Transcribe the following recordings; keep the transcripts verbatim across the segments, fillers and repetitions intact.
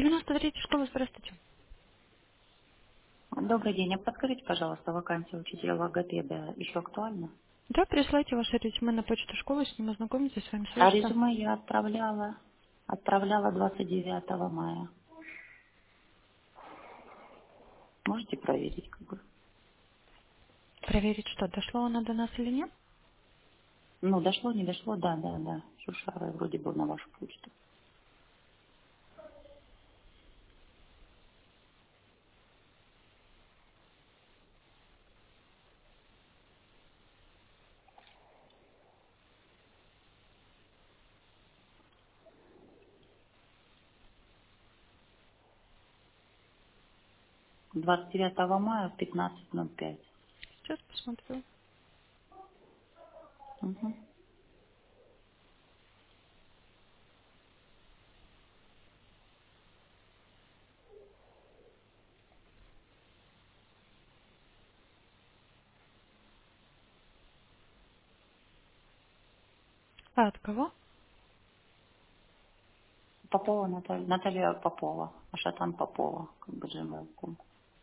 девяносто третья школа, здравствуйте. Добрый день. А подскажите, пожалуйста, вакансия учителя логопеда еще актуальна? Да, присылайте ваше резюме на почту школы, с ним ознакомиться, с вами А свяжется. резюме я отправляла, отправляла двадцать девятого мая. Можете проверить, как бы? Проверить, что, дошло оно до нас или нет. Ну, дошло, не дошло, да, да, да. Шушара вроде бы на вашу почту. двадцать девятого мая в пятнадцать ноль пять. Сейчас посмотрю. Угу. А от кого? Попова Наталья, Наталья Попова, Ашатан Попова, как бы джемелком.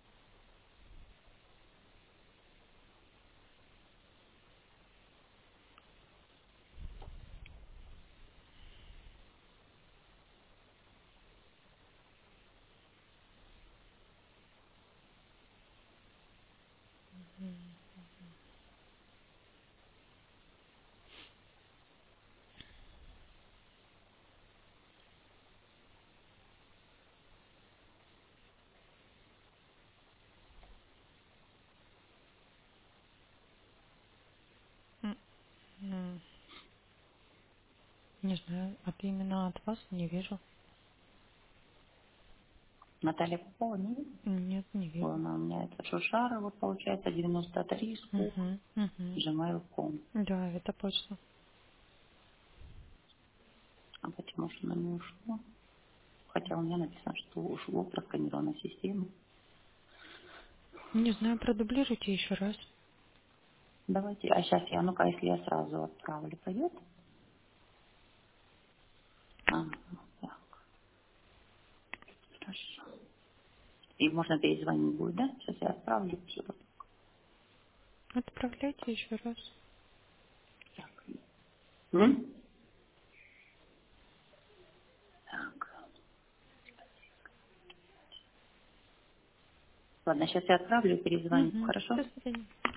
М, м, Не знаю, от именно от вас не вижу. Наталья Попова, не видно? Нет, не Ой, вижу. она у меня это Шушара, вот получается, девяносто три, скук, Угу, угу. gmail.com. Да, это почта. А почему же она не ушла? Хотя у меня написано, что ушло просканированная система. Не знаю, продублируйте еще раз. Давайте, а сейчас я, ну-ка, если я сразу отправлю, пойдет? Ага, так, хорошо. И можно перезвонить будет, да? Сейчас я отправлю. Всё. Отправляйте еще раз. Так. М? Так. Ладно, сейчас я отправлю и перезвоню. Угу. Хорошо? До свидания.